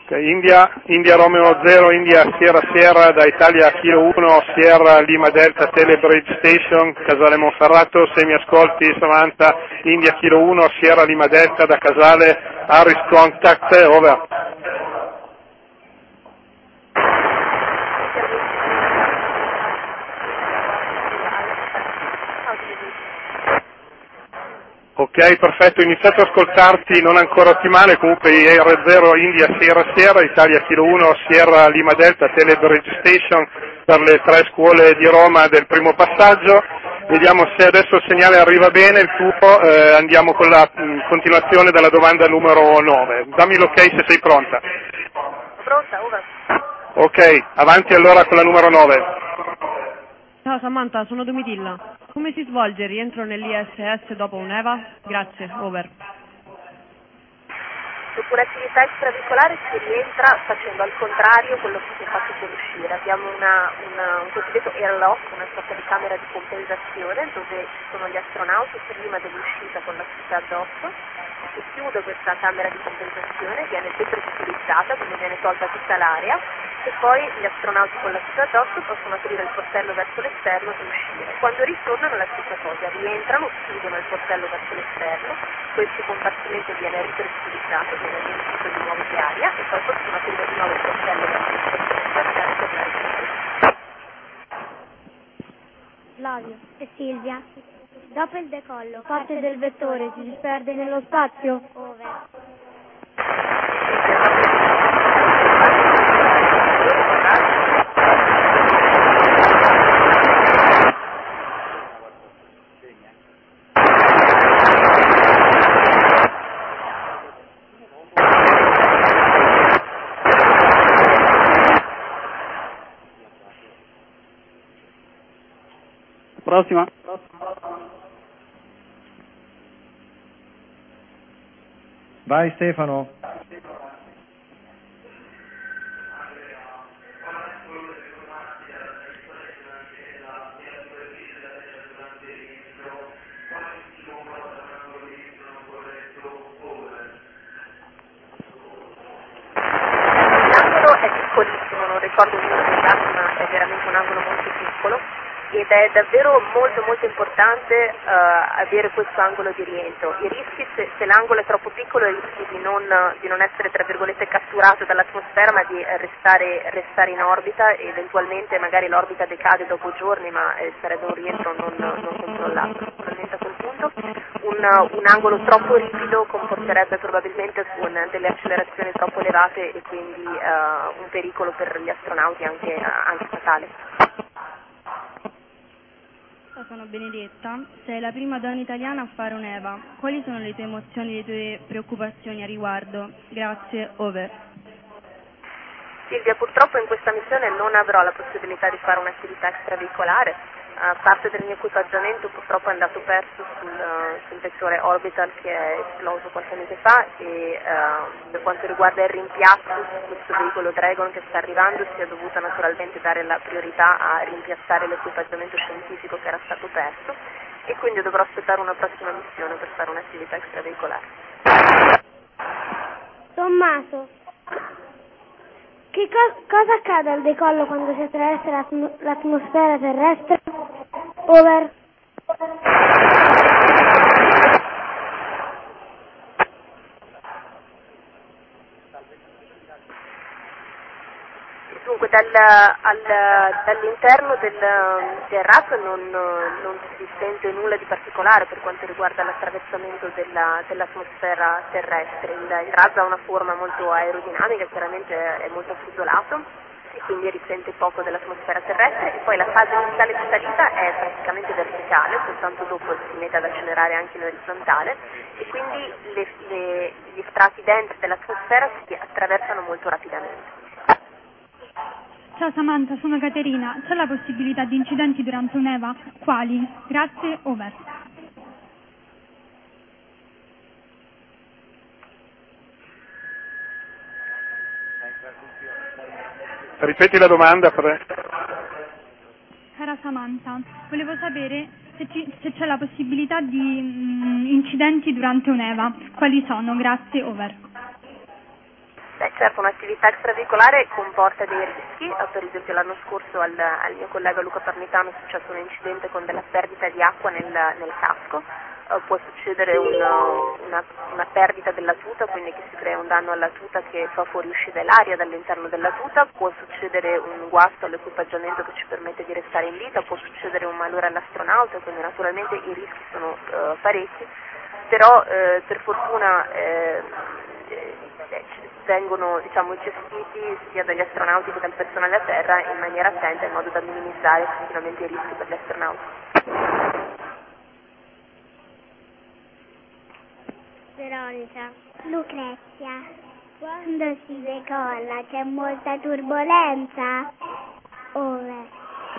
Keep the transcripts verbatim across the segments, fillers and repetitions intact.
Okay, India, India Romeo zero, India Sierra Sierra, da Italia Kilo uno, Sierra Lima Delta, Telebridge Station, Casale Monferrato, se mi ascolti Samantha, India Kilo uno, Sierra Lima Delta, da Casale, Harris Contact, over. Ok, perfetto, ho iniziato ad ascoltarti, non ancora ottimale, comunque R zero India Sierra Sierra, Italia Kilo uno, Sierra Lima Delta, Telebridge Station per le tre scuole di Roma del primo passaggio. Vediamo se adesso il segnale arriva bene, il tuo, eh, andiamo con la mh, continuazione della domanda numero nove. Dammi l'ok se sei pronta. Pronta, over. Ok, avanti allora con la numero nove. Ciao Samantha, sono Domitilla. Come si svolge il rientro nell'I S S dopo un'EVA? Grazie, over. Dopo un'attività extraveicolare si rientra facendo al contrario quello che si è fatto per uscire. Abbiamo una, una, un cosiddetto airlock, una sorta di camera di compensazione dove ci sono gli astronauti prima dell'uscita con la tuta addosso. Si chiude questa camera di compensazione, viene depressurizzata, quindi viene tolta tutta l'aria e poi gli astronauti con la tuta addosso possono aprire il portello verso l'esterno e uscire. Quando ritornano la stessa cosa, rientrano, chiudono il portello verso l'esterno, questo compartimento viene ripressurizzato, viene riempito di nuovo di aria e poi possono aprire di nuovo il portello verso l'esterno per tornare in aria. Flavio e Silvia. Dopo il decollo, parte del vettore si disperde nello spazio? Over. Prossima. Vai Stefano. L'angolo è piccolissimo, non ricordo il numero esatto, ma è veramente un angolo molto piccolo ed è davvero molto molto importante uh, avere questo angolo di rientro. I rischi, se, se l'angolo è troppo piccolo, rischi di non, di non essere tra virgolette catturato dall'atmosfera, ma di restare, restare in orbita e eventualmente magari l'orbita decade dopo giorni, ma eh, sarebbe un rientro non, non controllato. Naturalmente a quel punto un, un angolo troppo ripido comporterebbe probabilmente un, delle accelerazioni troppo elevate e quindi uh, un pericolo per gli astronauti anche, anche fatale. Sono Benedetta, sei la prima donna italiana a fare un'EVA. Quali sono le tue emozioni e le tue preoccupazioni a riguardo? Grazie, over. Silvia, purtroppo in questa missione non avrò la possibilità di fare un'attività extraveicolare. Uh, parte del mio equipaggiamento purtroppo è andato perso sul, uh, sul vettore Orbital che è esploso qualche mese fa e uh, per quanto riguarda il rimpiazzo su questo veicolo Dragon che sta arrivando si è dovuta naturalmente dare la priorità a rimpiazzare l'equipaggiamento scientifico che era stato perso e quindi dovrò aspettare una prossima missione per fare un'attività extraveicolare. Tommaso, che co- cosa accade al decollo quando si attraversa l'atm- l'atmosfera terrestre? Over. Dunque dal, al, dall'interno del, del R A S non, non si sente nulla di particolare per quanto riguarda l'attraversamento della, dell'atmosfera terrestre. Il, il R A S ha una forma molto aerodinamica, chiaramente è molto affusolato e quindi risente poco dell'atmosfera terrestre e poi la fase iniziale di salita è praticamente verticale, soltanto dopo si mette ad accelerare anche in orizzontale e quindi le, le, gli strati densi dell'atmosfera si attraversano molto rapidamente. Ciao Samantha, sono Caterina. C'è la possibilità di incidenti durante un'EVA? Quali? Grazie, over. Ripeti la domanda, per... Cara Samantha, volevo sapere se, ci, se c'è la possibilità di mh, incidenti durante un'EVA. Quali sono? Grazie, over. Beh, certo, un'attività extraveicolare comporta dei rischi, eh, per esempio l'anno scorso al, al mio collega Luca Parmitano è successo un incidente con della perdita di acqua nel, nel casco, eh, può succedere una, una, una perdita della tuta, quindi che si crea un danno alla tuta che fa fuoriuscire l'aria dall'interno della tuta, può succedere un guasto all'equipaggiamento che ci permette di restare in vita, può succedere un malore all'astronauta, quindi naturalmente i rischi sono eh, parecchi, però eh, per fortuna eh, vengono diciamo, gestiti sia dagli astronauti che dal personale a terra in maniera attenta in modo da minimizzare effettivamente i rischi per gli astronauti. Veronica. Lucrezia. Quando si decolla c'è molta turbolenza? Ove?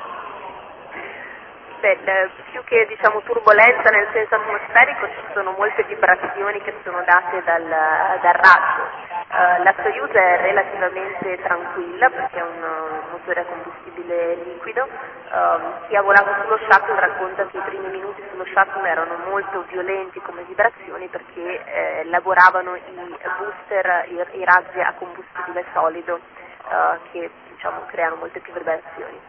Beh, più che diciamo turbolenza nel senso atmosferico ci sono molte vibrazioni che sono date dal, dal raggio. Uh, la Soyuz è relativamente tranquilla perché è un, un motore a combustibile liquido. Uh, chi ha volato sullo shuttle racconta che i primi minuti sullo shuttle erano molto violenti come vibrazioni perché eh, lavoravano i booster, i, i razzi a combustibile solido uh, che diciamo, creano molte più vibrazioni.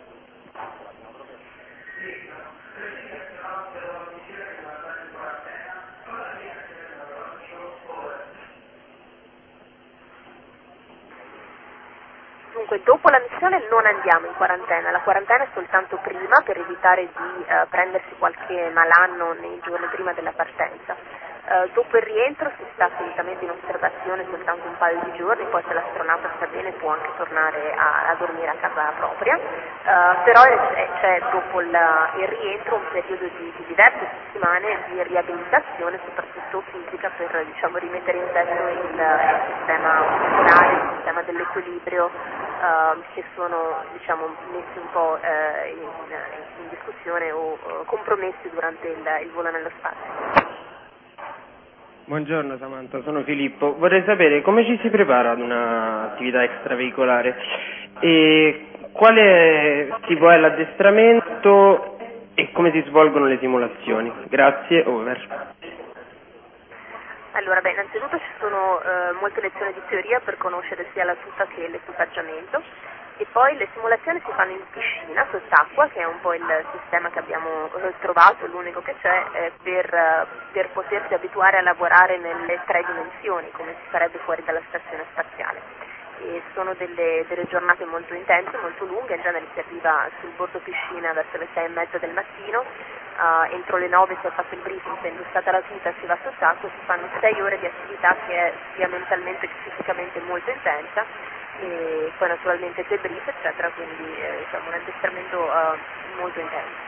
Dunque, dopo la missione non andiamo in quarantena, la quarantena è soltanto prima per evitare di eh, prendersi qualche malanno nei giorni prima della partenza. Eh, dopo il rientro si sta solitamente in osservazione soltanto un paio di giorni, poi se l'astronauta sta bene può anche tornare a, a dormire a casa propria, eh, però è, c'è dopo il, il rientro un periodo di, di diverse settimane di riabilitazione, soprattutto fisica, per diciamo, rimettere in sesto il, il sistema muscolare, il sistema dell'equilibrio, Uh, che sono diciamo, messi un po' uh, in, in discussione o uh, compromessi durante il, il volo nello spazio. Buongiorno Samantha, sono Filippo. Vorrei sapere come ci si prepara ad un'attività extraveicolare e quale tipo è l'addestramento e come si svolgono le simulazioni. Grazie, over. Allora, beh, innanzitutto ci sono eh, molte lezioni di teoria per conoscere sia la tuta che l'equipaggiamento e poi le simulazioni si fanno in piscina, sott'acqua, che è un po' il sistema che abbiamo trovato, l'unico che c'è, eh, per, per potersi abituare a lavorare nelle tre dimensioni, come si farebbe fuori dalla stazione spaziale. E sono delle, delle giornate molto intense, molto lunghe, in genere si arriva sul bordo piscina verso le sei e mezza del mattino, uh, entro le nove si è fatto il briefing, si è indossata la tuta, si va sott'acqua, si fanno sei ore di attività che è sia mentalmente che fisicamente molto intensa, e poi naturalmente debrief eccetera, quindi eh, diciamo un addestramento uh, molto intenso.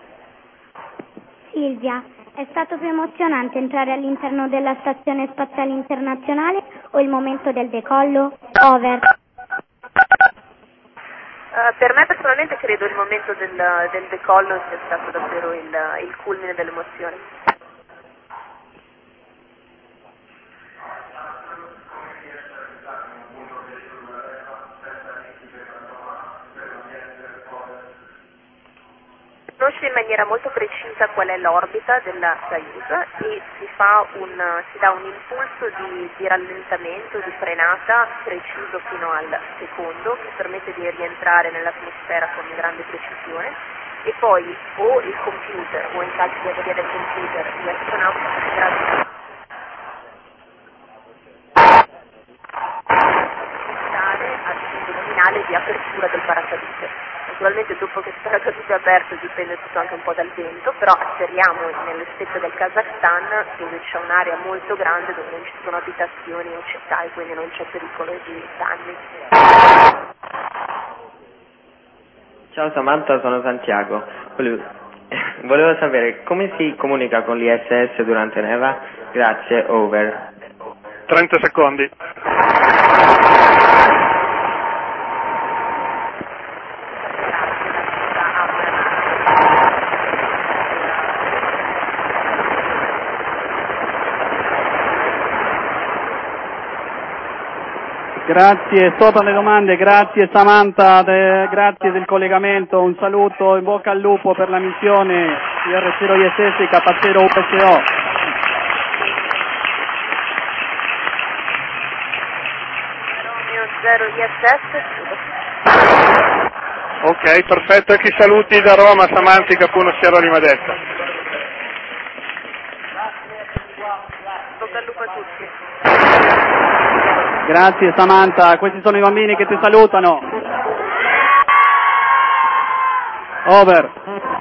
Silvia, è stato più emozionante entrare all'interno della Stazione Spaziale Internazionale o il momento del decollo? Over. Uh, per me personalmente credo il momento del, del decollo sia stato davvero il, il culmine dell'emozione. Conosce in maniera molto precisa qual è l'orbita della Soyuz e si, fa un, si dà un impulso di, di rallentamento, di frenata preciso fino al secondo che permette di rientrare nell'atmosfera con grande precisione e poi o il computer o in caso di averia del computer gli astronauti sono in grado di aspettare al punto nominale di apertura del paracadute. Naturalmente dopo che il paracadute è aperto dipende tutto anche un po' dal vento, però atterriamo nelle steppe del Kazakhstan dove c'è un'area molto grande dove non ci sono abitazioni o città e quindi non c'è pericolo di danni. Ciao Samantha, sono Santiago. Volevo, volevo sapere come si comunica con l'I S S durante neva? Grazie, over. trenta secondi. Grazie, sopra le domande, grazie Samantha, de, grazie del collegamento, un saluto, in bocca al lupo per la missione I R zero I S S K zero U S O. zero I S S, chiudo. Ok, perfetto, e chi saluti da Roma, Samantica, Puno Sierra Lima Delta. Bocca al lupo a tutti. Grazie Samantha, questi sono i bambini che ti salutano. Over.